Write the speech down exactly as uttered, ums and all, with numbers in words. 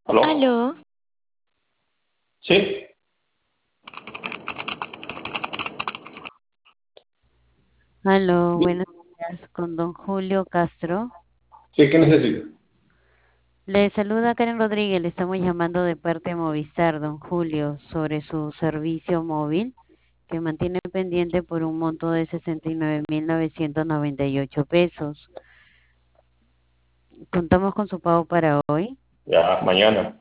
¿Aló? Aló, ¿Sí? Aló, Di- buenos días, con don Julio Castro. Sí, ¿qué necesito? Le saluda Karen Rodríguez, le estamos llamando de parte de Movistar, don Julio, sobre su servicio móvil que mantiene pendiente por un monto de sesenta y nueve mil novecientos noventa y ocho pesos. Contamos con su pago para hoy. Ya, mañana.